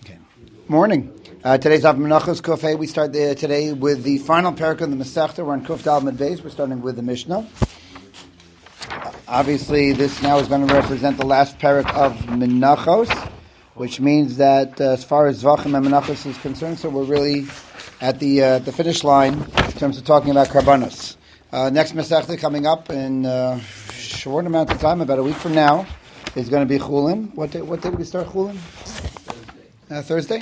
Okay. Morning. Today's Av Menachos Kuf. We start today with the final parak of the Masechta. We're on Kuf Dal Mid Beis. We're starting with the Mishnah. Obviously, this now is going to represent the last parak of Menachos, which means that as far as Zvachim and Menachos is concerned, so we're really at the finish line in terms of talking about Karbanos. Next Masechta coming up in a short amount of time, about a week from now, is going to be Chulin. What day did we start Chulin? Thursday.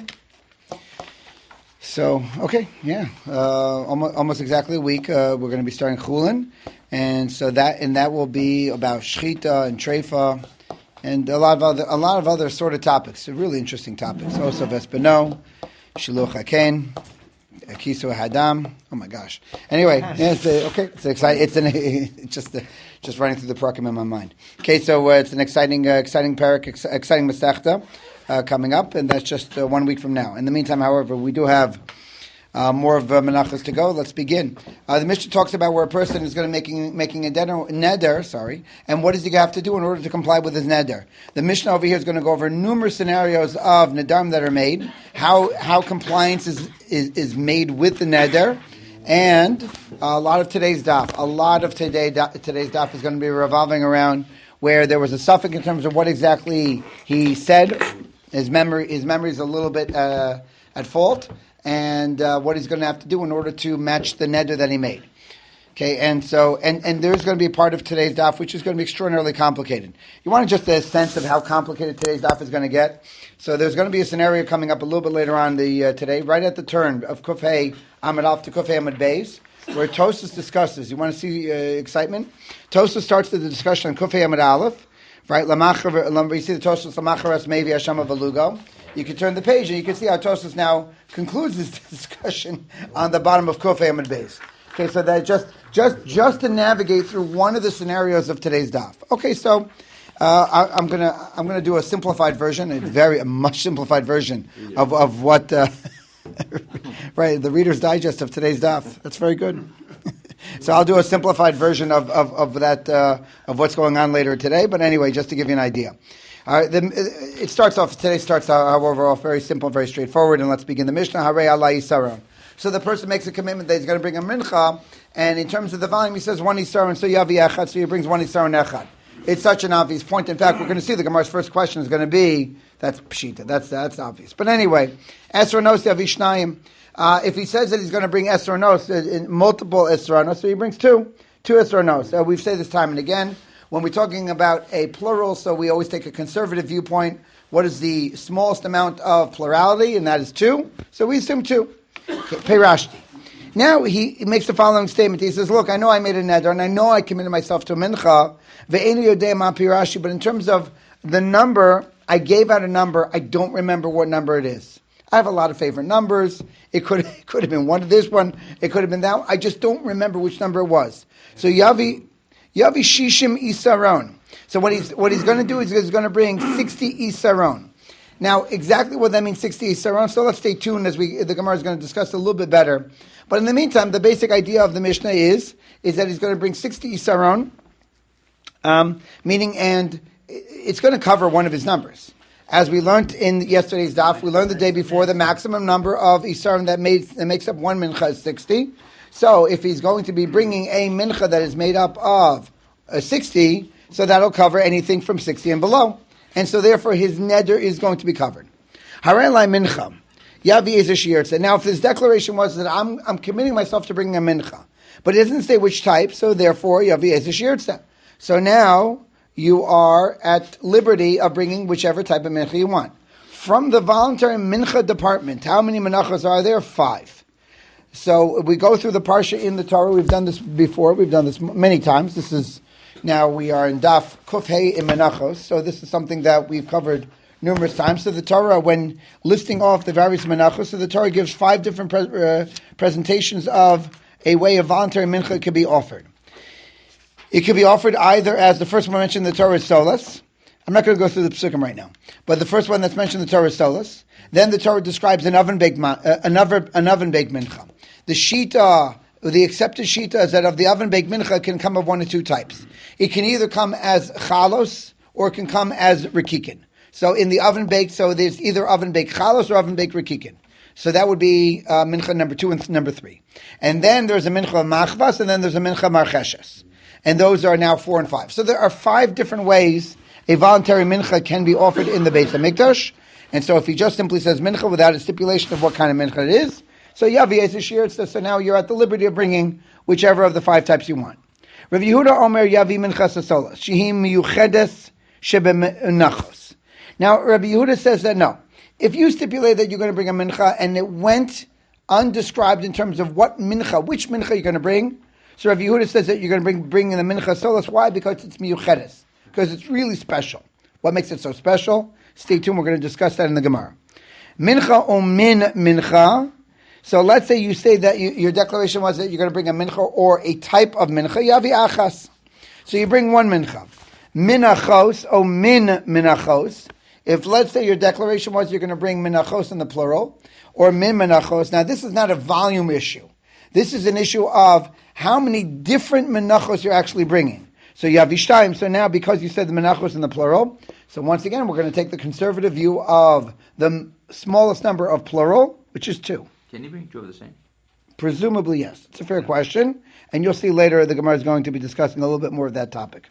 So, okay, yeah, almost exactly a week. We're going to be starting Chulin, and so that will be about Shchita and Treifa, and a lot of other sort of topics. Really interesting topics. Osav Espino, Shiluch Haken, Kisu Hadam. Oh my gosh. Anyway, it's exciting. It's just running through the parakim in my mind. Okay, so it's an exciting parak, exciting Masechta. Coming up, and that's just 1 week from now. In the meantime, however, we do have more of Menachos to go. Let's begin. The Mishnah talks about where a person is going to making a neder, and what does he have to do in order to comply with his neder? The Mishnah over here is going to go over numerous scenarios of nedarim that are made, how compliance is made with the neder, and a lot of today's daf. Today's daf is going to be revolving around where there was a suffix in terms of what exactly he said. His memory is a little bit at fault, and what he's going to have to do in order to match the neder that he made. Okay, and so and there's going to be a part of today's daf which is going to be extraordinarily complicated. You want just a sense of how complicated today's daf is going to get. So there's going to be a scenario coming up a little bit later on today, right at the turn of Kuf Hey Amud Aleph to Kuf Hey Amud Beis, where Tosfos discusses. You want to see excitement? Tosfos starts the discussion on Kuf Hey Amud Aleph. Right, you see the Tosfos Lamacharas Mevi Hashem Avalugo. You can turn the page and you can see how Tosfos now concludes this discussion on the bottom of Kuf Hey Amud Beis. Okay, so that just to navigate through one of the scenarios of today's daf. Okay, so I'm gonna do a simplified version, a much simplified version of what right, the Reader's Digest of today's daf. That's very good. So I'll do a simplified version of that of what's going on later today. But anyway, just to give you an idea. All right, today starts off, however, off very simple, very straightforward. And let's begin the Mishnah. Harei Allah Yisara. So the person makes a commitment that he's going to bring a mincha, and in terms of the volume, he says one Yisara, so Yavi Echad, so he brings one Yisara and Echad. It's such an obvious point. In fact, we're going to see the Gemara's first question is going to be, that's Pshita, that's obvious. But anyway, Esra Nos Yavi Shnayim. If he says that he's going to bring Esronos, multiple Esronos, so he brings two Esronos. We've said this time and again, when we're talking about a plural, so we always take a conservative viewpoint. What is the smallest amount of plurality? And that is two. So we assume two. Okay, Peirashti. Now he makes the following statement. He says, look, I know I made a neder, and I know I committed myself to a mincha, ve'eni yodei ma pirashi, but in terms of the number, I gave out a number, I don't remember what number it is. I have a lot of favorite numbers. It could have been one of this one. It could have been that one. I just don't remember which number it was. So Yavi Shishim Isaron. So what he's going to do is he's going to bring 60 Isaron. Now, exactly what that means, 60 Isaron. So let's stay tuned as the Gemara is going to discuss it a little bit better. But in the meantime, the basic idea of the Mishnah is that he's going to bring 60 Isaron, meaning, and it's going to cover one of his numbers. As we learned in yesterday's daf, we learned the day before the maximum number of isarim that makes up one mincha is 60. So if he's going to be bringing a mincha that is made up of 60, so that'll cover anything from 60 and below. And so therefore his neder is going to be covered. Harei lai mincha. Yavi is a shiyartza. Now if his declaration was that I'm committing myself to bringing a mincha, but it doesn't say which type, so therefore Yavi is a shiyartza. So now you are at liberty of bringing whichever type of mincha you want. From the voluntary mincha department, how many menachos are there? 5. So we go through the parsha in the Torah. We've done this before. We've done this many times. Now we are in daf Kuf Hey in menachos. So this is something that we've covered numerous times. So the Torah, when listing off the various menachos, so the Torah gives 5 different presentations of a way a voluntary mincha could be offered. It could be offered either as the first one mentioned in the Torah is solas. I'm not going to go through the psukim right now, but the first one that's mentioned in the Torah is solas. Then the Torah describes an oven-baked mincha. The shita, the accepted shita is that of the oven-baked mincha can come of one of two types. It can either come as chalos or it can come as rikikin. So in the oven baked, so there's either oven baked chalos or oven baked rikikin. So that would be mincha number 2 and number 3. And then there's a mincha machvas, and then there's a mincha marcheshes. And those are now 4 and 5. So there are 5 different ways a voluntary mincha can be offered in the Beis HaMikdash. And so if he just simply says mincha without a stipulation of what kind of mincha it is, so Yavi is a shir, so now you're at the liberty of bringing whichever of the 5 types you want. Rav Yehuda Omer Yavi mincha sasola, shehim miyuchedes shebenachos. Now Rabbi Yehuda says that no. If you stipulate that you're going to bring a mincha and it went undescribed in terms of what mincha, which mincha you're going to bring, so Rabbi Yehuda says that you're going to bring in the mincha solas. Why? Because it's miyuchedes. Because it's really special. What makes it so special? Stay tuned, we're going to discuss that in the Gemara. Mincha o min mincha. So let's say you say that your declaration was that you're going to bring a mincha or a type of mincha. Yavi achas. So you bring one mincha. Minachos o min minachos. If let's say your declaration was you're going to bring minachos in the plural, or min minachos. Now this is not a volume issue. This is an issue of how many different minachos you're actually bringing. So you have Ishtayim. So now, because you said the menachos in the plural, so once again, we're going to take the conservative view of the smallest number of plural, which is 2. Can you bring 2 of the same? Presumably, yes. It's a fair question. And you'll see later the Gemara is going to be discussing a little bit more of that topic.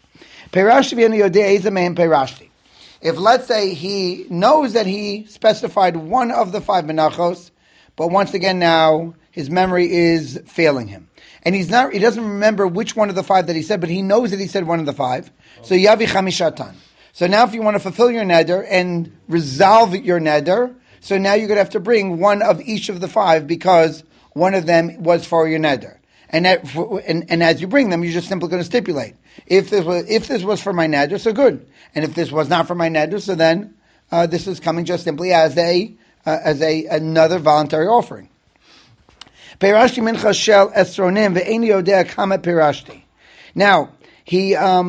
If let's say he knows that he specified one of the 5 menachos, but once again now his memory is failing him. And he doesn't remember which one of the 5 that he said, but he knows that he said one of the 5. So Yavi Chamishatan. So now if you want to fulfill your neder and resolve your neder, so now you're going to have to bring one of each of the 5 because one of them was for your neder. And as you bring them, you're just simply going to stipulate. If this was for my neder, so good. And if this was not for my neder, so then this is coming just simply as another voluntary offering. Perashti mincha shel esronim ve'eni yodea kama perashti. Now he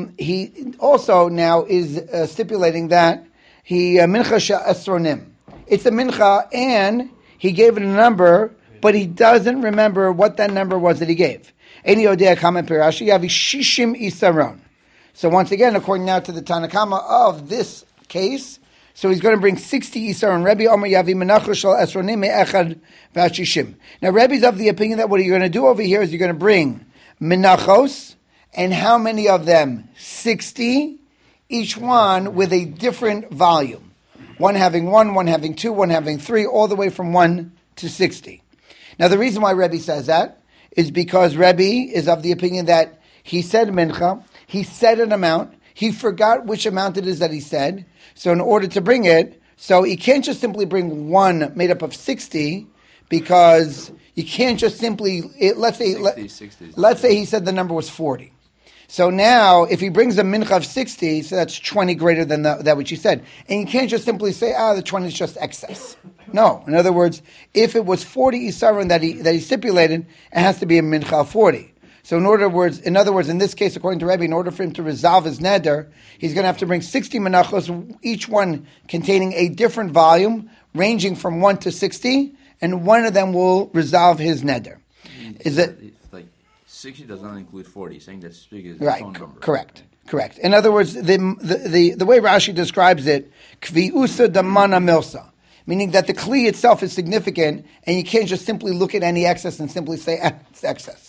also now is stipulating that he mincha shel esronim. It's a mincha, and he gave it a number, but he doesn't remember what that number was that he gave. Eni yodea kama perashti yavi shishim isaron. So once again, according now to the Tanakama of this case, so he's going to bring 60 Isar, and Rebbe Omer Yavi Menachos Shel Esronim Me'echad V'Ashishim. Now Rebbe's of the opinion that what you're going to do over here is you're going to bring Menachos, and how many of them? 60, each one with a different volume. One having 1, one having 2, one having 3, all the way from 1 to 60. Now the reason why Rebbe says that is because Rebbe is of the opinion that he said Mincha, he said an amount, he forgot which amount it is that he said. So in order to bring it, so he can't just simply bring one made up of 60, because you can't just simply, let's say he said the number was 40. So now, if he brings a mincha of 60, so that's 20 greater than that which he said. And you can't just simply say, the 20 is just excess. No. In other words, if it was 40 isaron that he stipulated, it has to be a mincha of 40. So in other words, in this case, according to Rebbe, in order for him to resolve his neder, he's going to have to bring 60 menachos, each one containing a different volume, ranging from 1 to 60, and one of them will resolve his neder. Is it like 60 does not include 40? Saying that 60 is right? Its own number. Correct. In other words, the way Rashi describes it, kviusa damana milsa, meaning that the kli itself is significant, and you can't just simply look at any excess and simply say it's excess.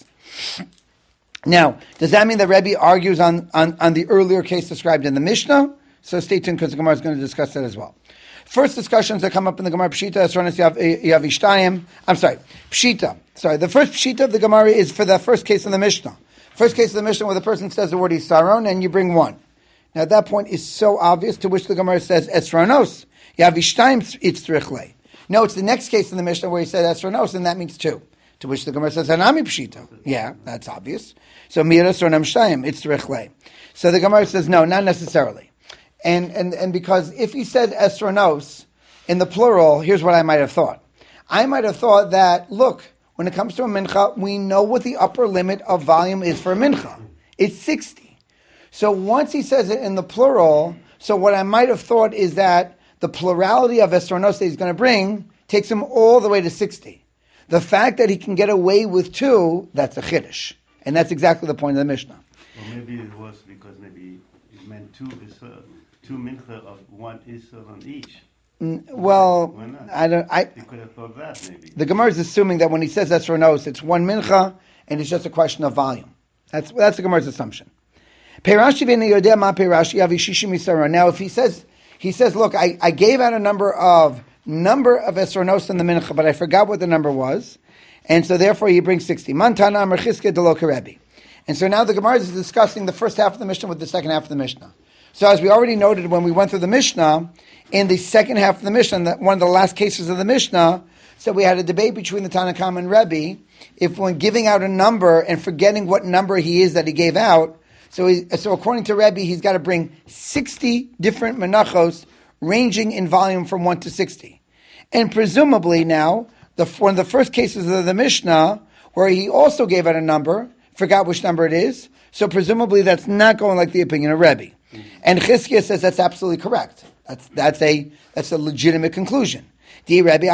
Now, does that mean that Rebbe argues on the earlier case described in the Mishnah? So stay tuned, because the Gemara is going to discuss that as well. First discussions that come up in the Gemara Pshita, Pshita. Sorry, the first Pshita of the Gemara is for the first case in the Mishnah. First case of the Mishnah where the person says the word Isaron and you bring one. Now at that point is so obvious, to which the Gemara says Esronos. Yavishtayim Itzrichle. No, it's the next case in the Mishnah where he said Esronos, and that means 2. To which the Gemara says Hanami Pshita. Yeah, that's obvious. So Mira Esronam Shtayim Itzrichle. So the Gemara says no, not necessarily. And because if he said Esronos in the plural, here's what I might have thought. I might have thought that, look, when it comes to a mincha, we know what the upper limit of volume is for a mincha. It's 60. So once he says it in the plural, so what I might have thought is that the plurality of Esronos that he's going to bring takes him all the way to 60. The fact that he can get away with 2, that's a chiddush. And that's exactly the point of the Mishnah. Or maybe it was because maybe it meant 2 is two mincha of one isur on each. Well, Why not? I don't. You could have thought that maybe. The Gemara is assuming that when he says esronos, it's one mincha, and it's just a question of volume. That's the Gemara's assumption. Peirashi v'nei yodeh ma peirashi avi shishim isara. Now, if he says, look, I gave out a number of esronos in the mincha, but I forgot what the number was, and so therefore he brings 60. Mantana amar Chizkiya de lo karebi. And so now the Gemara is discussing the first half of the Mishnah with the second half of the Mishnah. So as we already noted when we went through the Mishnah, in the second half of the Mishnah, one of the last cases of the Mishnah, so we had a debate between the Tanna Kama and Rebbe, if when giving out a number and forgetting what number he is that he gave out, so according to Rebbe, he's got to bring 60 different menachos ranging in volume from 1 to 60. And presumably now, one of the first cases of the Mishnah, where he also gave out a number, forgot which number it is, so presumably that's not going like the opinion of Rebbe. And Chizkiya says that's absolutely correct. That's a legitimate conclusion. So according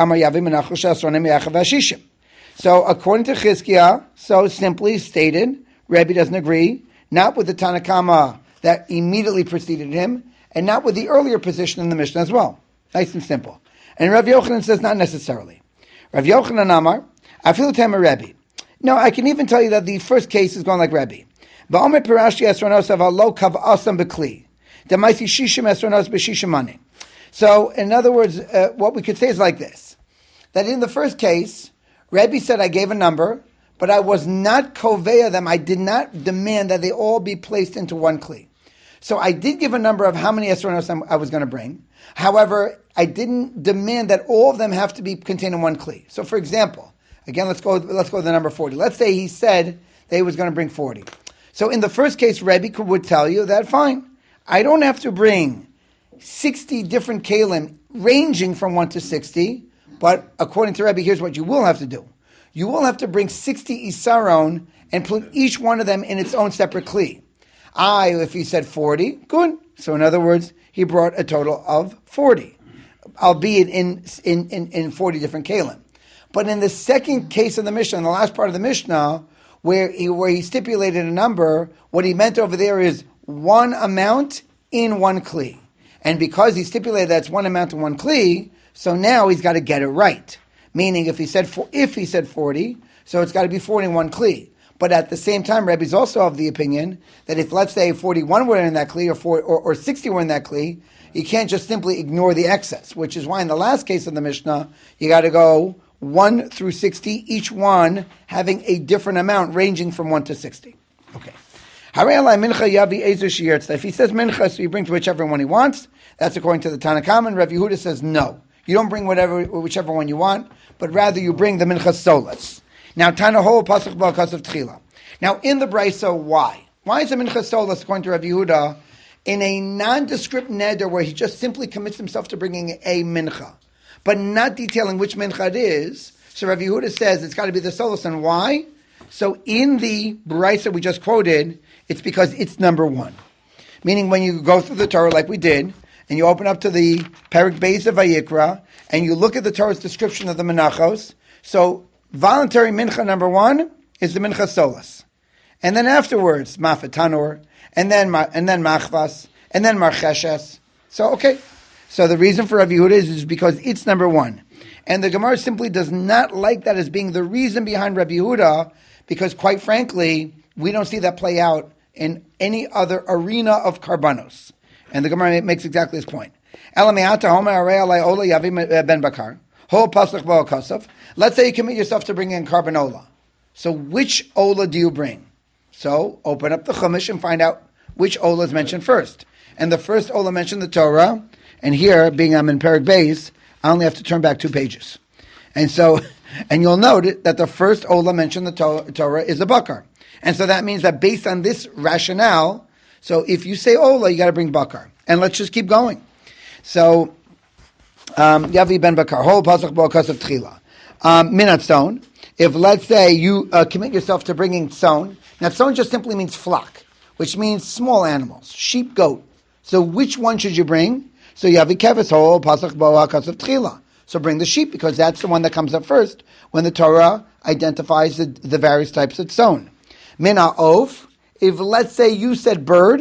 to Chizkiya, so simply stated, Rebbe doesn't agree, not with the Tanna Kama that immediately preceded him, and not with the earlier position in the Mishnah as well. Nice and simple. And Rav Yochanan says not necessarily. Rav Yochanan Amar, Afilu Tema Rebbe. No, I can even tell you that the first case is going like Rebbe. Ba'omer Pirashi Esronos Avalo Kav Asam Bekli. Demaisi Shishim Esronos B'Shishimani. So, in other words, what we could say is like this: that in the first case, Rebbe said I gave a number, but I was not koveya them. I did not demand that they all be placed into one kli. So I did give a number of how many esronos I was going to bring. However, I didn't demand that all of them have to be contained in one kli. So, for example, again, let's go to the number 40. Let's say he said that he was going to bring 40. So in the first case, Rebbe would tell you that, fine, I don't have to bring 60 different kalim ranging from 1 to 60, but according to Rebbe, here's what you will have to do. You will have to bring 60 isaron and put each one of them in its own separate kli. If he said 40, good. So in other words, he brought a total of 40, albeit in 40 different kalim. But in the second case of the Mishnah, in the last part of the Mishnah, where he stipulated a number, what he meant over there is one amount in one kli. And because he stipulated that's one amount in one kli, so now he's got to get it right. Meaning if he said 40, so it's got to be 40 in one kli. But at the same time, Rebbe's also of the opinion that if, let's say, 41 were in that kli or 60 were in that kli, you can't just simply ignore the excess, which is why in the last case of the Mishnah, you got to go 1 through 60, each one having a different amount ranging from 1 to 60. Okay. If he says mincha, so you bring to whichever one he wants. That's according to the Tanna Kama. And Rav Yehuda says no. You don't bring whichever one you want, but rather you bring the mincha solas. Now, Tana Ho Pasuk B'Akas of Tchila. Now, in the Brisa, why? Why is the mincha solas according to Rav Yehuda in a nondescript neder where he just simply commits himself to bringing a mincha, but not detailing which mincha it is? So Rav Yehuda says it's got to be the solas, and why? So in the Brisa we just quoted, it's because it's number one. Meaning when you go through the Torah like we did, and you open up to the Perek Beis of Vayikra, and you look at the Torah's description of the Menachos, so voluntary mincha number one is the mincha solas. And then afterwards, mafet tanur, and then machvas, and then marcheshes. So, okay. So the reason for Rav Yehuda is because it's number one. And the Gemara simply does not like that as being the reason behind Rav Yehuda, because quite frankly, we don't see that play out in any other arena of karbanos. And the Gemara makes exactly this point. Let's say you commit yourself to bringing in carbon ola. So which ola do you bring? So open up the Chumash and find out which ola is mentioned first. And the first ola mentioned the Torah. And here, being I'm in Perek Beis, I only have to turn back 2 pages. And so, and you'll note that the first ola mentioned the Torah is a bakar. And so that means that based on this rationale, so if you say ola, you got to bring bakar. And let's just keep going. So, Yavi ben bakar, whole pasuk b'akas of tchila. Minat stone. If let's say you commit yourself to bringing tzon, now tzon just simply means flock, which means small animals, sheep, goat. So which one should you bring? So Yavi keves whole pasuk b'akas of tchila. So bring the sheep because that's the one that comes up first when the Torah identifies the various types of tzon. Mina of. If let's say you said bird,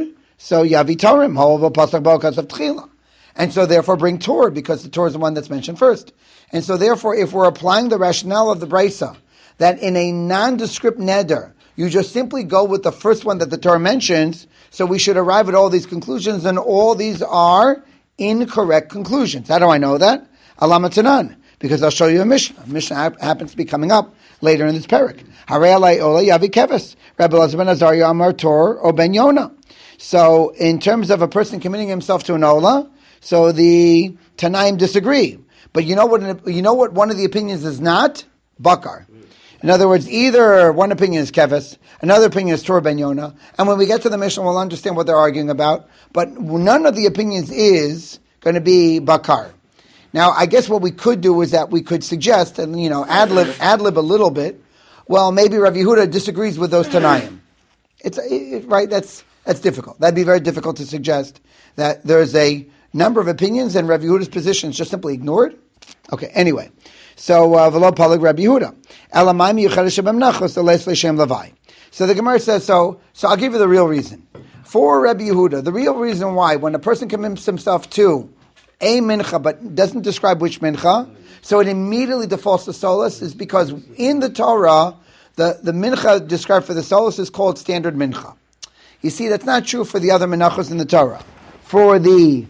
So Yavi Torim, Ho'ova Pasach Bo Kasav Tchila. And so therefore bring Torah, because the Torah is the one that's mentioned first. And so therefore, if we're applying the rationale of the Brisa, that in a nondescript neder, you just simply go with the first one that the Torah mentions, so we should arrive at all these conclusions, and all these are incorrect conclusions. How do I know that? Alama Tanan, because I'll show you a Mishnah. Mishnah happens to be coming up later in this parak. Harei alai ola yavi keves. Rabbi Elazar ben Azariah Amar Tor or Ben Yonah. So in terms of a person committing himself to an ola, so the Tanaim disagree. But you know what one of the opinions is not? Bakar. In other words, either one opinion is Keves, another opinion is Tor Ben Yonah, and when we get to the Mishnah, we'll understand what they're arguing about. But none of the opinions is going to be Bakar. Now, I guess what we could do is that we could suggest, and ad-lib a little bit. Well, maybe Rav Yehuda disagrees with those Tanaim. Right? That's difficult. That'd be very difficult to suggest that there's a number of opinions and Rav Yehuda's position is just simply ignored. Okay. Anyway. So, v'lo palig Rabbi Yehuda. Elamayim yuchadish b'mnachos l'les l'shem levai. So the Gemara says, so I'll give you the real reason. For Rabbi Yehuda, the real reason why, when a person commits himself to a mincha, but doesn't describe which mincha, so it immediately defaults to solus, is because in the Torah, the mincha described for the solus is called standard mincha. You see, that's not true for the other minachos in the Torah. For the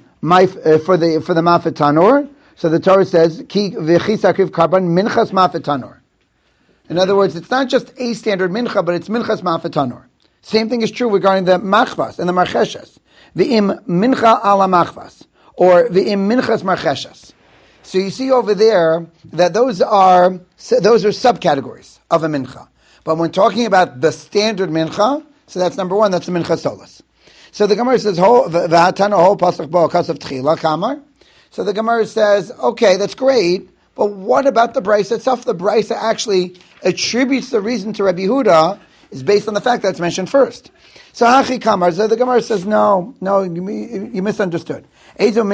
mafet tanor, so the Torah says, Ki v'chisakriv karban minchas mafet tanor. In other words, it's not just a standard mincha, but it's minchas mafet tanor. Same thing is true regarding the machvas and the marcheshes. V'im mincha ala machvas, or v'im minchas marcheshes. So you see over there that those are subcategories of a mincha. But when talking about the standard mincha, so that's number one, that's the mincha solus. So the Gemara says, v'hatana ho pasach bo kasav tchila kamar. So the Gemara says, okay, that's great, but what about the Brisa itself? The Brisa actually attributes the reason to Rabbi Yehuda is based on the fact that it's mentioned first. So Hachi Kamar, so the Gemara says, no, you misunderstood. So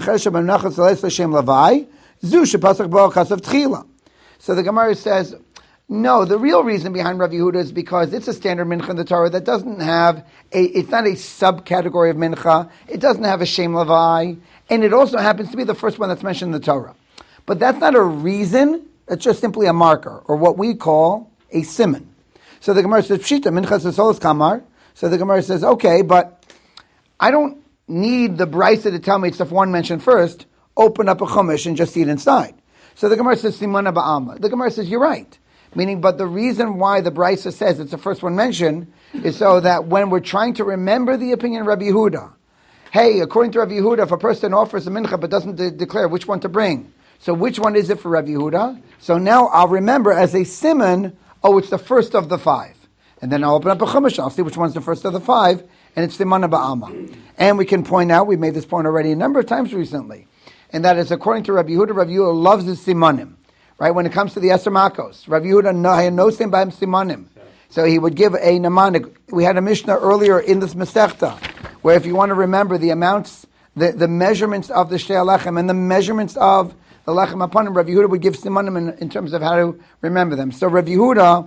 the Gemara says, no, the real reason behind Rabbi Yehuda is because it's a standard mincha in the Torah that doesn't have it's not a subcategory of mincha, it doesn't have a Shem Levi, and it also happens to be the first one that's mentioned in the Torah. But that's not a reason, it's just simply a marker, or what we call a siman. So the Gemara says, Pshita, minchas solas kamar. So the Gemara says, okay, but I don't need the Brisa to tell me it's the one mentioned first, open up a chumash and just see it inside. So the Gemara says, Simana ba'alma. The Gemara says, you're right. Meaning, but the reason why the Brisa says it's the first one mentioned is so that when we're trying to remember the opinion of Rabbi Yehuda, hey, according to Rabbi Yehuda, if a person offers a mincha but doesn't declare which one to bring, so which one is it for Rabbi Yehuda? So now I'll remember as a siman, oh, it's the first of the five. And then I'll open up a chumash, I'll see which one's the first of the five, and it's simana ba'alma. And we can point out, we made this point already a number of times recently, and that is according to Rabbi Yehuda loves his simanim. Right, when it comes to the Eser Makos, Rabbi Yehuda had no sin by him simanim. So he would give a namanik. We had a Mishnah earlier in this Masechta, where if you want to remember the amounts, the measurements of the Shtei Lechem and the measurements of the Lechem Apanim, Rabbi Yehuda would give simanim in terms of how to remember them. So Rabbi Yehuda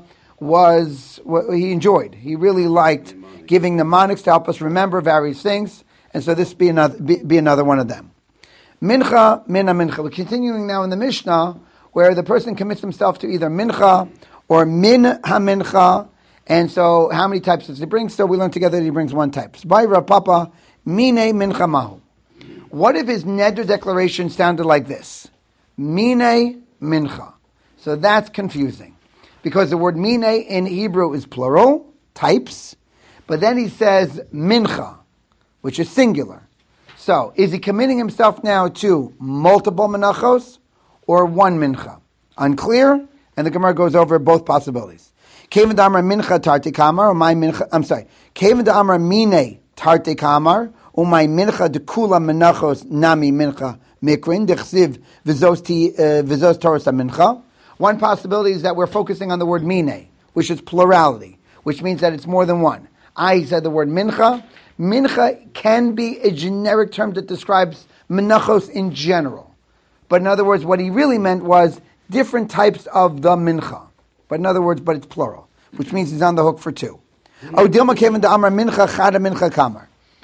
he enjoyed. He really liked giving mnemonics to help us remember various things, and so this be another one of them. Mincha, mina mincha. We're continuing now in the Mishnah, where the person commits himself to either mincha or min ha-mincha. And so how many types does he bring? So we learned together that he brings one type. By Rav Papa, mine mincha mahu. What if his neder declaration sounded like this? Mine mincha. So that's confusing. Because the word mine in Hebrew is plural, types, but then he says mincha, which is singular. So is he committing himself now to multiple menachos or one mincha? Unclear, and the Gemara goes over both possibilities. Kevin da'amar mincha tarte kamar, or my mincha, I'm sorry. Kevin da'amar mine tarte kamar, or my mincha dekula menachos nami mincha mikrin, dechsiv vizos toros mincha. One possibility is that we're focusing on the word mine, which is plurality, which means that it's more than one. I said the word mincha. Mincha can be a generic term that describes menachos in general. But in other words, what he really meant was different types of the mincha. But in other words, but it's plural, which means he's on the hook for two. Oh, Dilma Kevin da Amar mincha chada mincha kamar.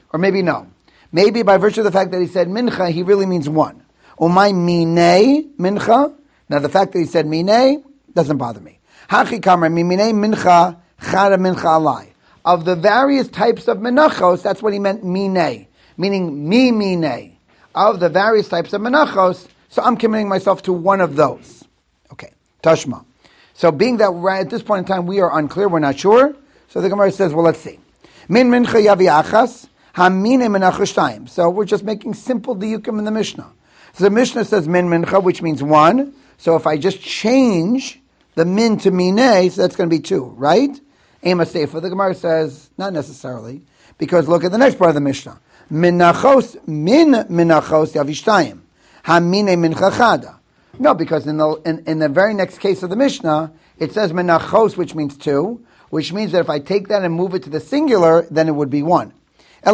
Or maybe no. Maybe by virtue of the fact that he said mincha, he really means one. Umay minei mincha. Now the fact that he said minei doesn't bother me. Hachi kamar minei mincha chada mincha alai. Of the various types of menachos, that's what he meant minei, meaning mi minei. Of the various types of menachos, so I'm committing myself to one of those. Okay, Tashma. So being that right at this point in time we are unclear, we're not sure, so the Gemara says, well, let's see. Min mincha yavi achas, hamine menachos shtayim. So we're just making simple diyukim in the Mishnah. So the Mishnah says min mincha, which means one. So if I just change the min to minei, so that's going to be two, right? Ema Sefer. The Gemara says, not necessarily, because look at the next part of the Mishnah. Minachos, min minachos yavishtayim. Hamine mincha chada. No, because in the very next case of the Mishnah, it says minachos, which means two, which means that if I take that and move it to the singular, then it would be one. So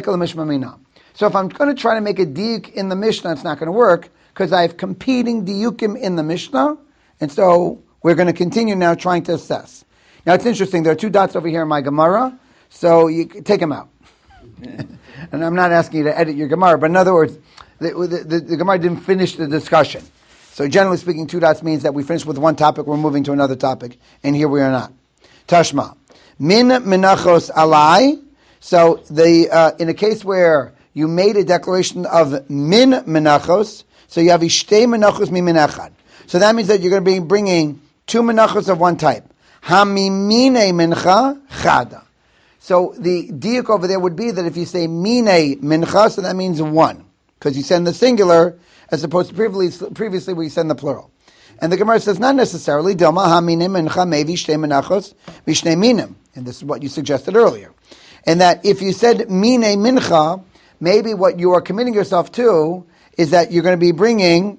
if I'm going to try to make a diuk in the Mishnah, it's not going to work, because I have competing diukim in the Mishnah, and so we're going to continue now trying to assess. Now it's interesting, there are two dots over here in my Gemara, so you take them out. And I'm not asking you to edit your Gemara, but in other words, the Gemara didn't finish the discussion. So generally speaking, two dots means that we finished with one topic, we're moving to another topic, and here we are not. Tashma. Min menachos alai. So in a case where you made a declaration of min menachos, so you have ishtei menachos mi menachad. So that means that you're going to be bringing two menachos of one type. Hamimine mincha chada. So the diuk over there would be that if you say mine mincha, so that means one, because you send the singular as opposed to previously we send the plural. And the Gemara says not necessarily. Dilma hamine mincha mevi shtei menachos vishnei minim, and this is what you suggested earlier. And that if you said mine mincha, maybe what you are committing yourself to is that you're going to be bringing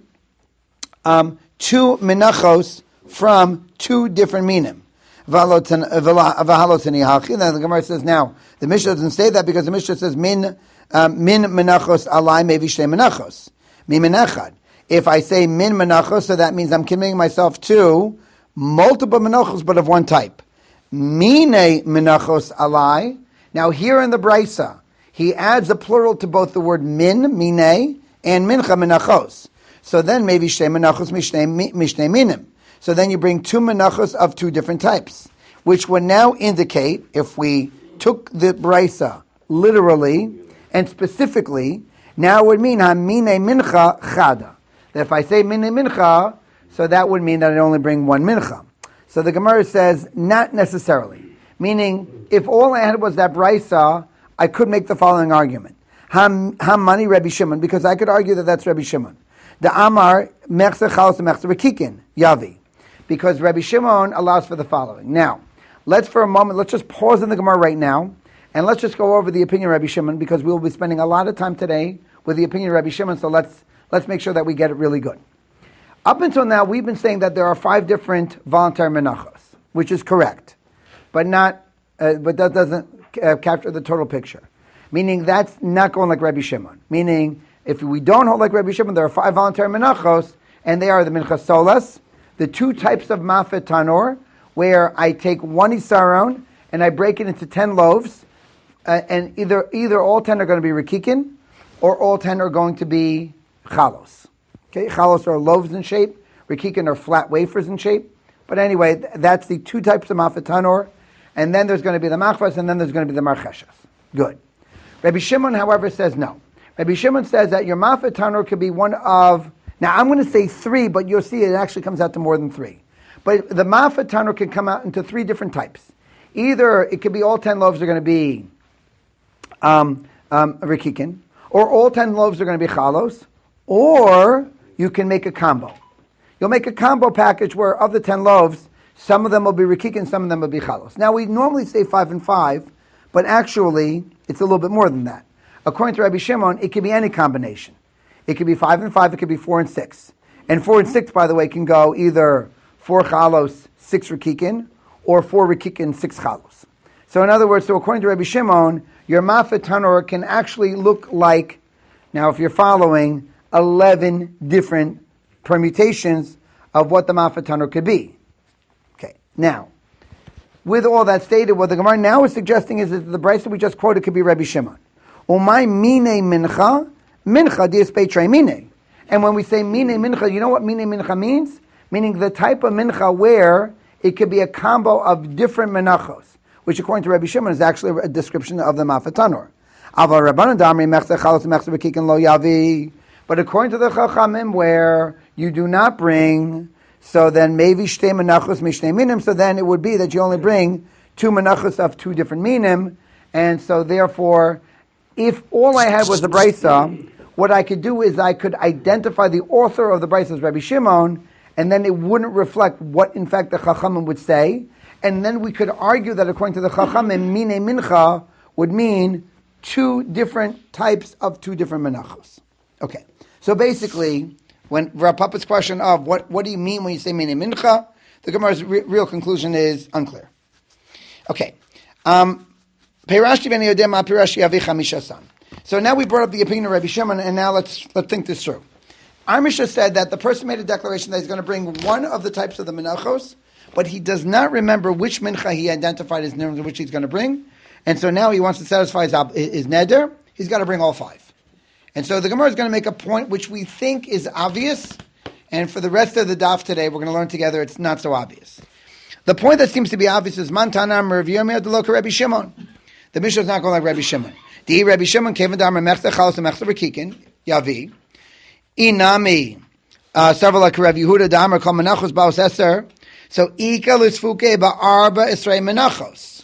two menachos from two different minim. Then the Gemara says, now, the Mishnah doesn't say that because the Mishnah says, min menachos alai mevi shtei menachos. Min menachad. If I say min menachos, so that means I'm committing myself to multiple menachos, but of one type. Mine menachos alai. Now here in the Brisa, he adds a plural to both the word min, mine, and mincha menachos. So then maybe shtei menachos mishnei minim. So then you bring two menachos of two different types, which would now indicate, if we took the Brisa literally and specifically, now it would mean hamine mincha chada. That if I say mine mincha, so that would mean that I only bring one mincha. So the Gemara says, not necessarily. Meaning, if all I had was that Brisa, I could make the following argument. Mani Rabbi Shimon, because I could argue that that's Rabbi Shimon. The Amar, mechse chalos mechse rekikin, yavi. Because Rabbi Shimon allows for the following. Now, let's just pause in the Gemara right now, and let's just go over the opinion of Rabbi Shimon, because we will be spending a lot of time today with the opinion of Rabbi Shimon, so let's make sure that we get it really good. Up until now, we've been saying that there are 5 different voluntary menachos, which is correct, but that doesn't capture the total picture. Meaning that's not going like Rabbi Shimon. Meaning, if we don't hold like Rabbi Shimon, there are 5 voluntary menachos, and they are the minchas solas, the 2 types of mafet tanor, where I take one isaron and I break it into 10 loaves, and either all 10 are going to be rikikin, or all 10 are going to be chalos. Okay, chalos are loaves in shape, rikikin are flat wafers in shape. But anyway, that's the 2 types of mafet tanor, and then there's going to be the machvas, and then there's going to be the marcheshas. Good. Rabbi Shimon, however, says no. Rabbi Shimon says that your mafet tanor could be one of. Now, I'm going to say 3, but you'll see it actually comes out to more than 3. But the mafet tanor can come out into 3 different types. Either it could be all 10 loaves are going to be rikikin, or all 10 loaves are going to be chalos, or you can make a combo. You'll make a combo package where of the 10 loaves, some of them will be rikikin, some of them will be chalos. Now, we normally say 5 and 5, but actually, it's a little bit more than that. According to Rabbi Shimon, it can be any combination. It could be 5 and 5, it could be 4 and 6. And 4 and 6, by the way, can go either 4 chalos, 6 rikikin, or 4 rikikin, 6 chalos. So in other words, according to Rabbi Shimon, your mafet tanor can actually look like, now if you're following, 11 different permutations of what the mafet tanor could be. Okay, now, with all that stated, what the Gemara now is suggesting is that the Brisa we just quoted could be Rabbi Shimon. Umay mine mincha, mincha dias peitrei mine. And when we say mine mincha, you know what mine mincha means? Meaning the type of mincha where it could be a combo of different menachos, which according to Rabbi Shimon is actually a description of the Mafatanor. But according to the Chachamim, where you do not bring, so then maybe shtei menachos mishnei minim, so then it would be that you only bring two menachos of two different minim, and so therefore, if all I had was the brisa, what I could do is I could identify the author of the brisa as Rabbi Shimon, and then it wouldn't reflect what in fact the Chachamim would say, and then we could argue that according to the Chachamim, mine mincha would mean two different types of two different menachos. Okay, so basically, when Rav Papa's question of what do you mean when you say mine mincha, the Gemara's real conclusion is unclear. Okay, Peirashti ben Yodeh ma Peirashti avi chamisha san. So now we brought up the opinion of Rabbi Shimon, and now let's think this through. Our Mishnah said that the person made a declaration that he's going to bring one of the types of the menachos, but he does not remember which mincha he identified as terms of which he's going to bring, and so now he wants to satisfy his neder. He's got to bring all five. And so the Gemara is going to make a point which we think is obvious, and for the rest of the daf today, we're going to learn together it's not so obvious. The point that seems to be obvious is Mantanam Rav Yirmiyah Deloka Rabbi Shimon. The Mishnah is not going like Rabbi Shimon. The Rabbi Shimon Kevin Damar Mechta Chalos and Mechta Rekikin Yavi Inami several like Rav Yehuda Damar Kol Menachos Baos Eser. So Ika Lisfuke Ba'arba Esrei Menachos.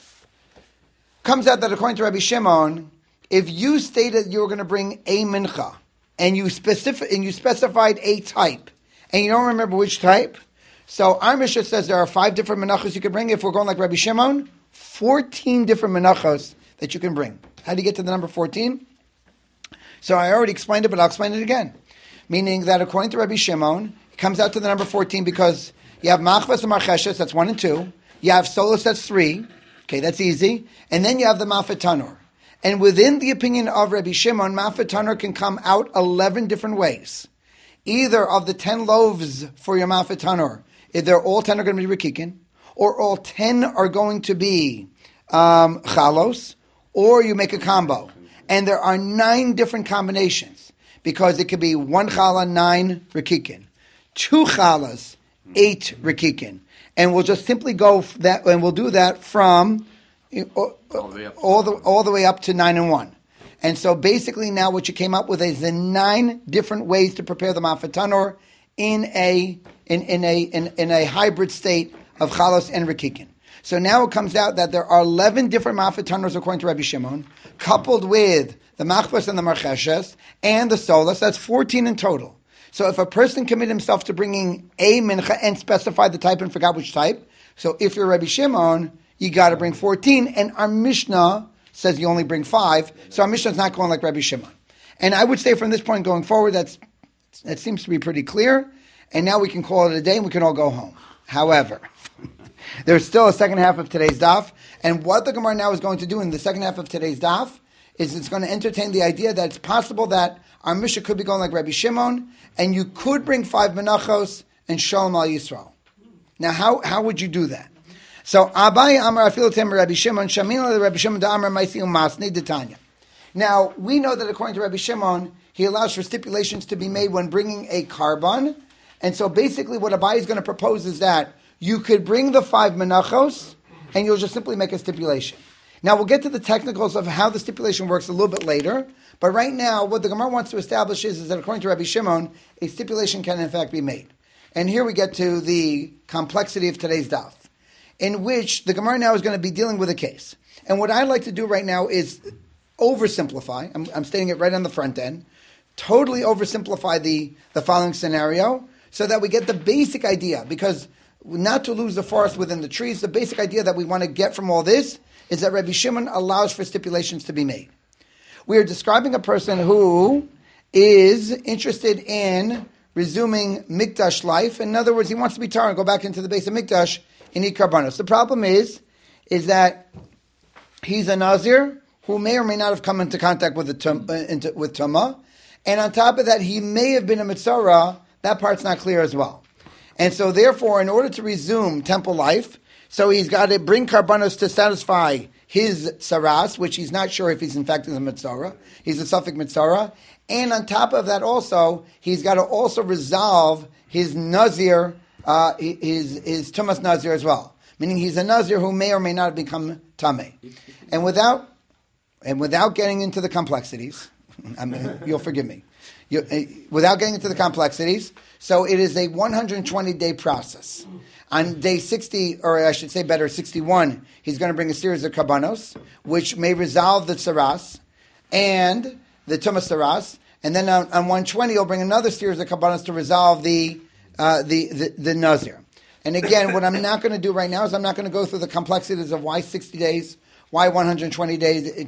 Comes out that according to Rabbi Shimon, if you stated you were going to bring a mincha and you specified a type and you don't remember which type, so our Mishnah says there are 5 different menachos you can bring. If we're going like Rabbi Shimon, 14 different menachos that you can bring. How do you get to the number 14? So I already explained it, but I'll explain it again. Meaning that according to Rabbi Shimon, it comes out to the number 14 because you have machvas and marcheshes, that's 1 and 2. You have solus, that's 3. Okay, that's easy. And then you have the mafatanor. And within the opinion of Rabbi Shimon, mafatanor can come out 11 different ways. Either of the 10 loaves for your mafatanor, either all 10 are going to be rikikin, or all 10 are going to be chalos, or you make a combo. And there are 9 different combinations, because it could be 1 chala, 9 rikikin, 2 chalas, 8 rikikin. And we'll just simply go that, and we'll do that from all the way up to 9 and 1. And so basically now what you came up with is the 9 different ways to prepare the mafatanor in a hybrid state of chalos and rikikin. So now it comes out that there are 11 different mafatanors according to Rabbi Shimon, coupled with the machbas and the marcheshes and the solas. That's 14 in total. So if a person committed himself to bringing a mincha and specified the type and forgot which type, so if you're Rabbi Shimon, you got to bring 14, and our Mishnah says you only bring 5, so our Mishnah is not going like Rabbi Shimon. And I would say from this point going forward, that seems to be pretty clear, and now we can call it a day and we can all go home. However, there's still a second half of today's daf, and what the Gemara now is going to do in the second half of today's daf is it's going to entertain the idea that it's possible that our Mishnah could be going like Rabbi Shimon, and you could bring 5 menachos and shalom al Yisrael. Now, how would you do that? So, Abai Amar Afilotem Rabbi Shimon, Shamina Rabbi Shimon da Amar Maisi Umasni Detanya. Now, we know that according to Rabbi Shimon, he allows for stipulations to be made when bringing a carbon, and so basically what Abai is going to propose is that you could bring the 5 menachos, and you'll just simply make a stipulation. Now, we'll get to the technicals of how the stipulation works a little bit later, but right now, what the Gemara wants to establish is that according to Rabbi Shimon, a stipulation can in fact be made. And here we get to the complexity of today's daf, in which the Gemara now is going to be dealing with a case. And what I'd like to do right now is oversimplify, I'm stating it right on the front end, totally oversimplify the following scenario, so that we get the basic idea, because not to lose the forest within the trees, the basic idea that we want to get from all this is that Rabbi Shimon allows for stipulations to be made. We are describing a person who is interested in resuming Mikdash life. In other words, he wants to be Torah and go back into the base of Mikdash and eat karbanos. The problem is that he's a Nazir who may or may not have come into contact with Tumah, and on top of that, he may have been a Mitzorah. That part's not clear as well. And so therefore, in order to resume temple life, So he's got to bring karbanos to satisfy his tsaras, which he's not sure if he's in fact in the mitzvah. He's a suffix mitzvah. And on top of that also, he's got to also resolve his nazir, his tumas nazir as well. Meaning he's a nazir who may or may not become tameh. And without getting into the complexities, you'll forgive me. Without getting into the complexities, so it is a 120-day process. On day 60, or I should say better, 61, he's going to bring a series of karbanos, which may resolve the tsaras and the tumas tsaras, and then on 120, he'll bring another series of karbanos to resolve the nazir. And again, what I'm not going to do right now is I'm not going to go through the complexities of why 60 days, why 120 days,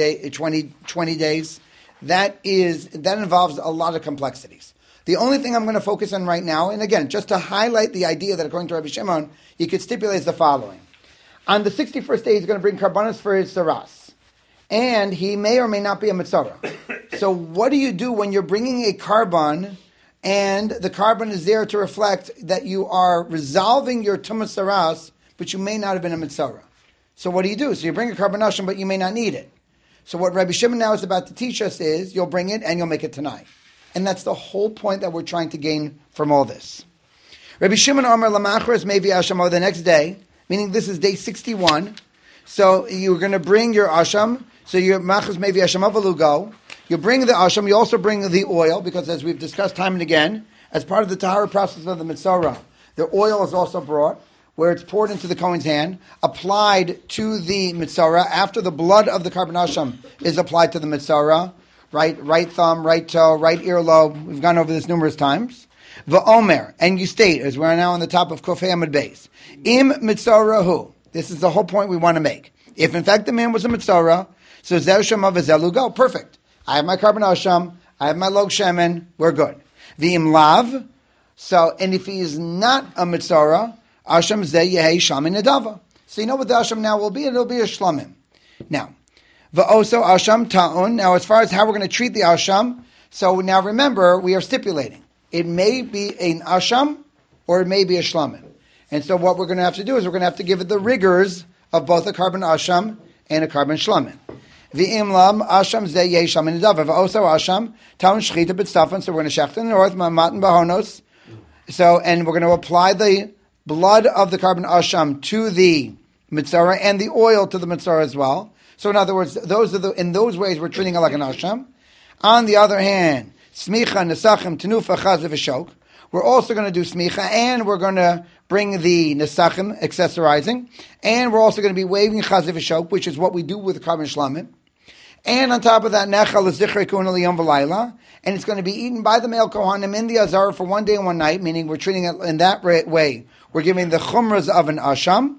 20 days. That involves a lot of complexities. The only thing I'm going to focus on right now, and again, just to highlight the idea that according to Rabbi Shimon, you could stipulate is the following. On the 61st day, he's going to bring karbanos for his saras. And he may or may not be a mitzvah. So what do you do when you're bringing a karban, and the karban is there to reflect that you are resolving your tumas saras, but you may not have been a mitzvah? So what do you do? So you bring a karban asham, but you may not need it. So what Rabbi Shimon now is about to teach us is, you'll bring it and you'll make it tonight. And that's the whole point that we're trying to gain from all this. Rabbi Shimon Omer Lamachras Mevi Asham, the next day, meaning this is day 61. So you're going to bring your asham. So your Machras Mevi Asham Avalugo. You bring the asham. You also bring the oil, because as we've discussed time and again, as part of the tahara process of the mitzvah, the oil is also brought, where it's poured into the Kohen's hand, applied to the mitzvah after the blood of the karban asham is applied to the mitzvah. Right thumb, right toe, right earlobe. We've gone over this numerous times. V'omer, and you state, as we're now on the top of Kofei Amud Beis, im mitzorahu. This is the whole point we want to make. If in fact the man was a mitzorah, so zeh shema v'zeh go. Perfect. I have my karban asham, I have my log shemen, we're good. V'im lav, so, and if he is not a mitzorah, asham zeh yehei shamin nedava. So you know what the asham now will be? It'll be a shlamim. Now, V'oso asham ta'un. Now, as far as how we're going to treat the asham, so now remember, we are stipulating. It may be an asham, or it may be a shlamim. And so what we're going to have to do is we're going to have to give it the rigors of both a karban asham and a karban shlamim. V'im lam asham zeh yeh shamin nadav. V'oso asham ta'un shchita b'tzafan. So we're going to shech in the north, matan bahonos. So, and we're going to apply the blood of the karban asham to the mitzvah and the oil to the mitzvah as well. So in other words, in those ways we're treating it like an asham. On the other hand, smicha, nesachim, tenufa, chazav, v'shok. We're also going to do smicha, and we're going to bring the nesachim, accessorizing, and we're also going to be waving chazav, v'shok, which is what we do with the karban shlamim. And on top of that, nechal l'zichrei kuna liyom v'layla, and it's going to be eaten by the male kohanim in the azara for one day and one night, meaning we're treating it in that way. We're giving the chumras of an asham.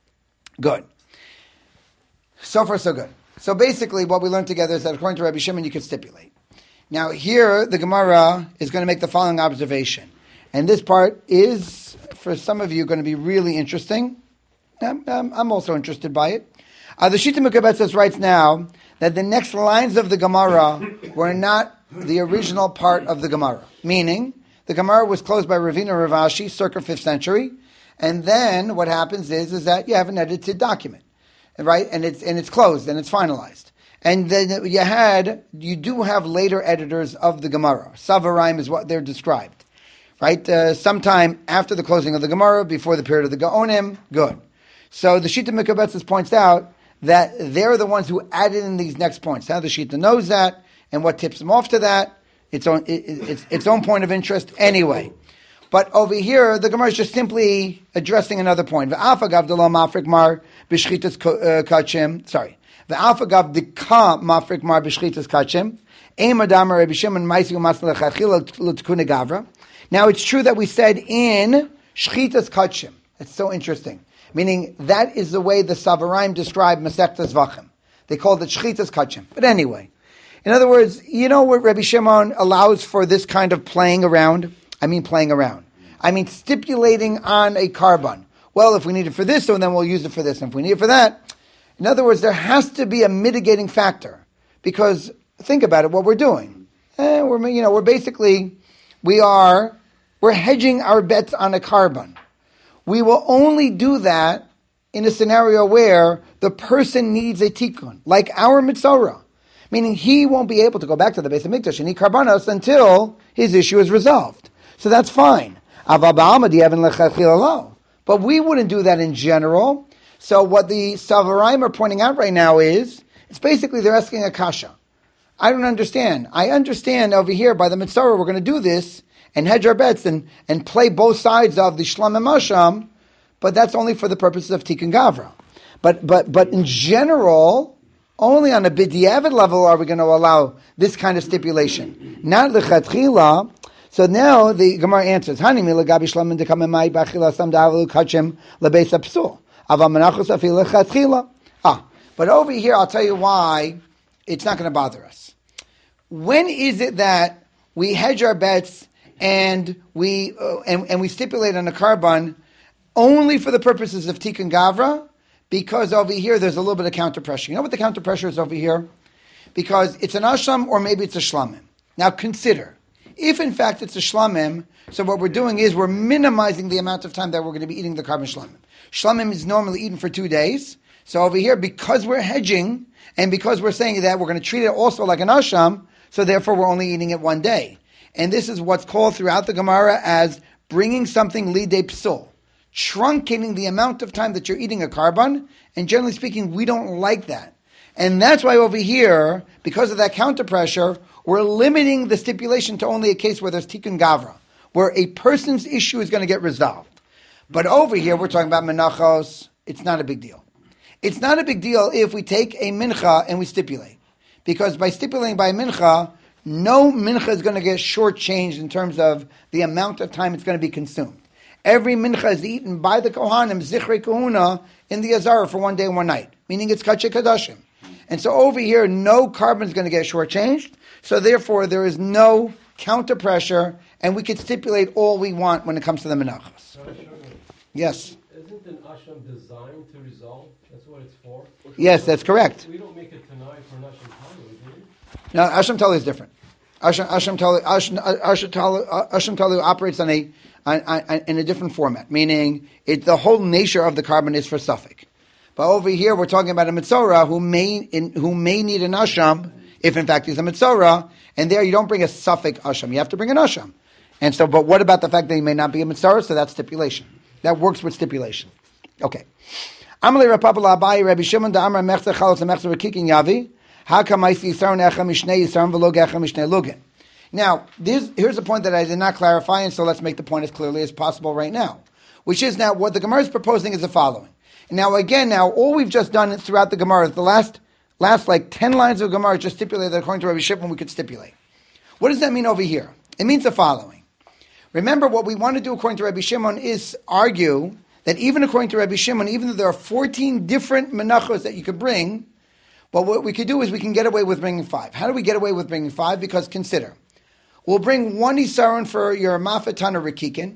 Good. So far, so good. So basically, what we learned together is that according to Rabbi Shimon, you can stipulate. Now, here, the Gemara is going to make the following observation. And this part is, for some of you, going to be really interesting. I'm also interested by it. The Shita Mekubetzes writes now that the next lines of the Gemara were not the original part of the Gemara. Meaning, the Gemara was closed by Ravina Ravashi, circa 5th century. And then what happens is that you have an edited document. Right, and it's closed and it's finalized, and then you do have later editors of the Gemara. Savarim is what they're described, right? Sometime after the closing of the Gemara, before the period of the Gaonim. Good. So the Shita Mekubetzes points out that they're the ones who added in these next points. How the Shita knows that, and what tips them off to that, its own point of interest anyway. But over here, the Gemara is just simply addressing another point. V'afagav de lo mafrik mar b'shchitas kachim. Sorry. V'afagav de ka mafrik mar b'shchitas kachim. Eim adam Rabbi Shimon ma'isi u'masna lechatchila l'tkune gavra. Now, it's true that we said in shchitas kachim. It's so interesting. Meaning, that is the way the Savarim describe Masechtas Vachim. They called it shchitas kachim. But anyway, in other words, you know what Rabbi Shimon allows for this kind of playing around? I mean stipulating on a karban. Well, if we need it for this, so then we'll use it for this. And if we need it for that, in other words, there has to be a mitigating factor. Because think about it, what we're doing. We're hedging our bets on a karban. We will only do that in a scenario where the person needs a tikkun, like our mitzvah, meaning he won't be able to go back to the Beis Hamikdash and eat karbanos until his issue is resolved. So that's fine. But we wouldn't do that in general. So what the Savarim are pointing out right now is, it's basically they're asking a kasha. I don't understand. I understand over here by the mitzvah we're going to do this and hedge our bets and play both sides of the shlam and masham, but that's only for the purposes of tikkun gavra. But in general, only on a b'diavad level are we going to allow this kind of stipulation. Not lechatchila. So now the Gemara answers, Hani mi legabi shlam dekamemai b'achila sam da'avlu kachem lebeis apsul. Aval menachos afil lechatchila. But over here, I'll tell you why it's not going to bother us. When is it that we hedge our bets and we stipulate on a carbon only for the purposes of tikkun gavra? Because over here there's a little bit of counter pressure. You know what the counter pressure is over here? Because it's an asham or maybe it's a shlamim. Now consider, if in fact it's a shlamim, so what we're doing is we're minimizing the amount of time that we're going to be eating the carbon shlamim. Shlamim is normally eaten for 2 days. So over here, because we're hedging, and because we're saying that we're going to treat it also like an asham, so therefore we're only eating it 1 day. And this is what's called throughout the Gemara as bringing something lidei psul, truncating the amount of time that you're eating a carbon, and generally speaking, we don't like that. And that's why over here, because of that counter pressure, we're limiting the stipulation to only a case where there's tikkun gavra, where a person's issue is going to get resolved. But over here, we're talking about menachos, it's not a big deal. It's not a big deal if we take a mincha and we stipulate. Because by stipulating by mincha, no mincha is going to get shortchanged in terms of the amount of time it's going to be consumed. Every mincha is eaten by the Kohanim, Zichrei Kahuna, in the Azara for 1 day and 1 night, meaning it's Kachei Kadashim. And so over here, no carbon is going to get shortchanged, so therefore there is no counter pressure, and we can stipulate all we want when it comes to the menachos. Yes? Isn't an asham designed to resolve? That's what it's for? Yes, that's correct. We don't make it tonight for an asham talu, do we? No, asham talu is different. Asham talu operates on in a different format, meaning the whole nature of the carbon is for suffix. But over here, we're talking about a mitzorah who may need an asham, if in fact he's a mitzorah, and there you don't bring a suffix asham, you have to bring an asham. And so, but what about the fact that he may not be a mitzorah? So that's stipulation. That works with stipulation. Okay. Amalei Rapapa Abayi Rabbi Shimon da Amar Mechzer Chalos Mechzer Rekikin Yavi. How come I see Yisrael Necha Mishnei Yisrael V'lo Gecha Mishnei Lugin? Now, here's a point that I did not clarify, and so let's make the point as clearly as possible right now. Which is now, what the Gemara is proposing is the following. Now again, all we've just done throughout the Gemara, the last like 10 lines of Gemara just stipulated that according to Rabbi Shimon we could stipulate. What does that mean over here? It means the following. Remember, what we want to do according to Rabbi Shimon is argue that even according to Rabbi Shimon, even though there are 14 different menachos that you could bring, but what we could do is we can get away with bringing 5. How do we get away with bringing 5? Because consider, we'll bring 1 isaron for your mafetana rekikin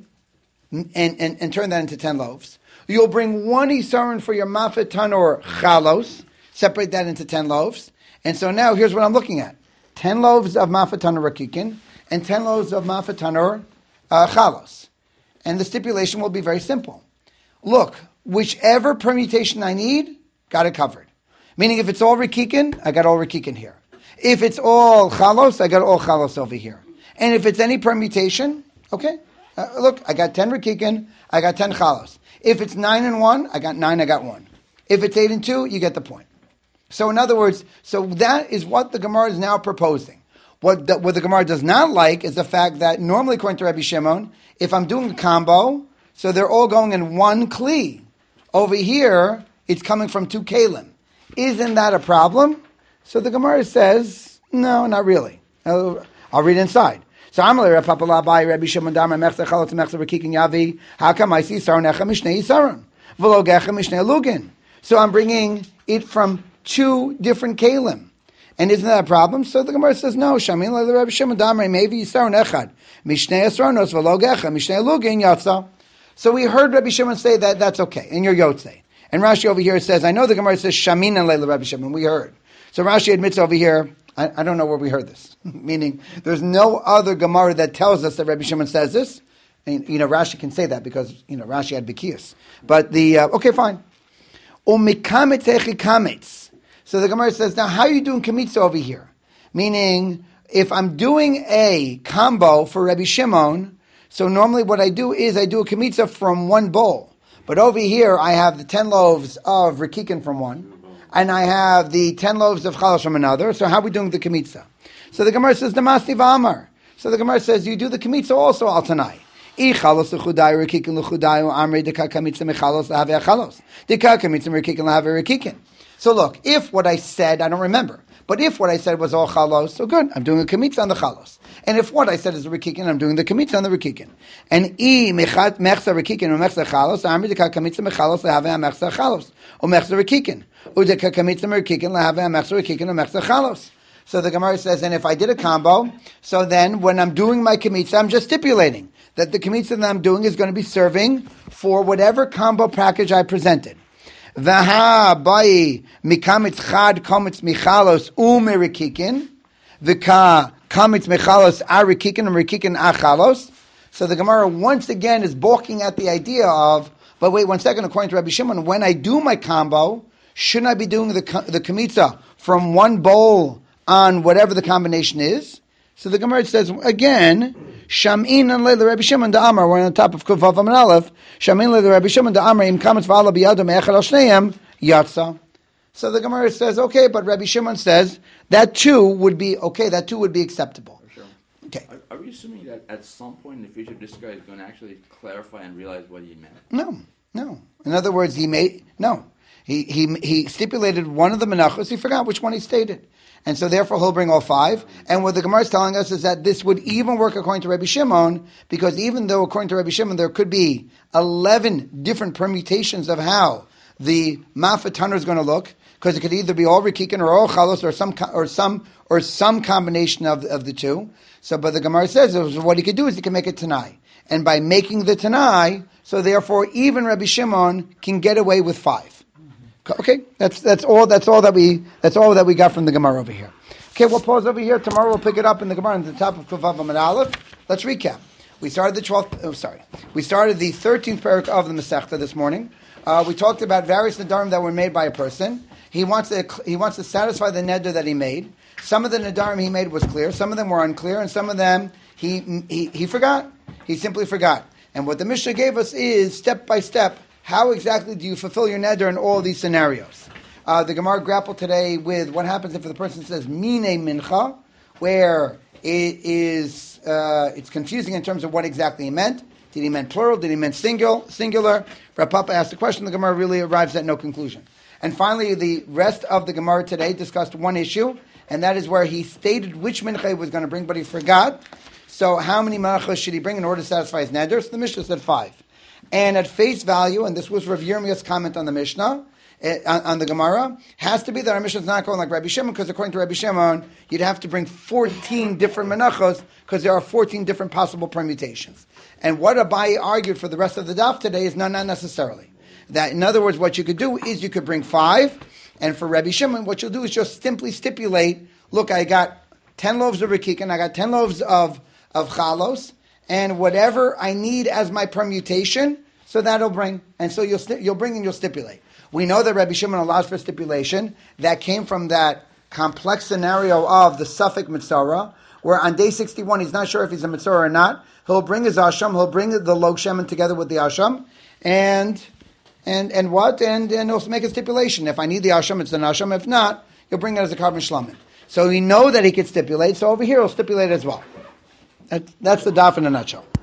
and turn that into 10 loaves. You'll bring 1 isaron for your mafetana or chalos, separate that into 10 loaves. And so now here's what I'm looking at. 10 loaves of mafetana rekikin and 10 loaves of mafetana or chalos. And the stipulation will be very simple. Look, whichever permutation I need, got it covered. Meaning if it's all rikikin, I got all rikikin here. If it's all chalos, I got all chalos over here. And if it's any permutation, okay, look, I got 10 rikikin, I got 10 chalos. If it's 9 and 1, I got 9, I got 1. If it's 8 and 2, you get the point. So in other words, so that is what the Gemara is now proposing. What the Gemara does not like is the fact that normally, according to Rabbi Shimon, if I'm doing a combo, so they're all going in 1 kli. Over here, it's coming from 2 kalim. Isn't that a problem? So the Gemara says, no, not really. I'll read inside. So Amalei Rapapa Labai Rabbi Shimon Damar Mechzer Chalot Mechzer Rekikin Yavi. How come I see Saron Echa Mishnei Saron V'lo Gecha Mishnei Lugin? So I'm bringing it from 2 different kalim. And isn't that a problem? So the Gemara says, no, Shamin la Rabbi Shimon Damar maybe Yisrael Echad Mishnei Esronos V'lo Gecha Mishnei Lugin Yatsa. So we heard Rabbi Shimon say that that's okay, and you're Yotzei. And Rashi over here says, I know the Gemara says Shamin and Leila Rabbi Shimon. We heard. So Rashi admits over here, I don't know where we heard this. Meaning, there's no other Gemara that tells us that Rabbi Shimon says this. And, Rashi can say that because, Rashi had Bikiyas. But okay, fine. Umikametz hechi kametz. So the Gemara says, now how are you doing kamitza over here? Meaning, if I'm doing a combo for Rabbi Shimon, so normally what I do is I do a kamitza from one bowl. But over here, I have the 10 loaves of rikikin from one, and I have the 10 loaves of chalos from another. So how are we doing the kamitza? So the Gemara says, Damasti v'amar. So the Gemara says, you do the kamitza also al tanai. I chalos l'chudai rikikin l'chudai amrei deka kamitza mechalos l'havei chalos. Deka kamitza rikikin l'havei rikikin. So look, if what I said, I don't remember, but if what I said was all chalos, so good, I'm doing a kamitza on the chalos. And if what I said is a rikikin, I'm doing the kamitza on the rikikin. And I mechza rikikin or mechza chalos, amri deka kamitza mechalos lehavei mechza chalos or mechza rikikin. Udeka kamitza rikikin lehavei mechza rikikin or mechza chalos. So the Gemara says, and if I did a combo, so then when I'm doing my kamitza, I'm just stipulating that the kamitza that I'm doing is going to be serving for whatever combo package I presented. V'ha bai mikamitz chad kamitz michalos umerikikin v'ka kamitz michalos arikikin and rikikin achalos. So the Gemara once again is balking at the idea of, but wait 1 second, according to Rabbi Shimon, when I do my combo, shouldn't I be doing the kamitza from one bowl on whatever the combination is? So the Gemara says again, Shamin and Leila Rabbi Shimon da Amar. We're on the top of Kuf Vav Amar Aleph. Shamin Leila Rabbi Shimon da Amar im kametz v'ala biyadom echad al shneim yatsa. So the Gemara says, okay, but Rabbi Shimon says that too would be okay. That too would be acceptable. Sure. Okay. Are we assuming that at some point in the future this guy is going to actually clarify and realize what he meant? No. In other words, he stipulated one of the menachos. He forgot which one he stated. And so therefore he'll bring all 5. And what the Gemara is telling us is that this would even work according to Rabbi Shimon, because even though according to Rabbi Shimon there could be 11 different permutations of how the mafataner is going to look, because it could either be all rikikin or all chalos or some combination of the two. So, but the Gemara says what he could do is he can make it tanai, and by making the tanai, so therefore even Rabbi Shimon can get away with 5. Okay, that's all that we got from the Gemara over here. Okay, we'll pause over here. Tomorrow we'll pick it up in the Gemara on the top of Kuvav Amud Aleph. Let's recap. We started the 13th parak of the Masechta this morning. We talked about various nadarim that were made by a person. He wants to satisfy the neder that he made. Some of the nadarim he made was clear. Some of them were unclear, and some of them he forgot. He simply forgot. And what the Mishnah gave us is step by step. How exactly do you fulfill your neder in all these scenarios? The Gemara grappled today with what happens if the person says mine mincha, where it's confusing in terms of what exactly he meant. Did he mean plural? Did he mean singular? Rav Papa asked the question. The Gemara really arrives at no conclusion. And finally, the rest of the Gemara today discussed one issue, and that is where he stated which mincha he was going to bring, but he forgot. So how many minchas should he bring in order to satisfy his neder? So the Mishnah said 5. And at face value, and this was Rav Yirmiyah's comment on the Mishnah, on the Gemara, has to be that our Mishnah is not going like Rabbi Shimon, because according to Rabbi Shimon, you'd have to bring 14 different menachos, because there are 14 different possible permutations. And what Abaye argued for the rest of the daf today is not necessarily. That, in other words, what you could do is you could bring 5, and for Rabbi Shimon, what you'll do is just simply stipulate, look, I got 10 loaves of rikikin, I got 10 loaves of chalos, and whatever I need as my permutation, so that'll bring. And so you'll bring and you'll stipulate. We know that Rabbi Shimon allows for stipulation. That came from that complex scenario of the Suffolk Mitzvah, where on day 61 he's not sure if he's a Mitzvah or not. He'll bring his Asham, he'll bring the Log Shemen together with the Asham, and he'll make a stipulation. If I need the Asham, it's an Asham. If not, he'll bring it as a carbon shlamim. So we know that he could stipulate, so over here he'll stipulate as well. That's the daf in a nutshell.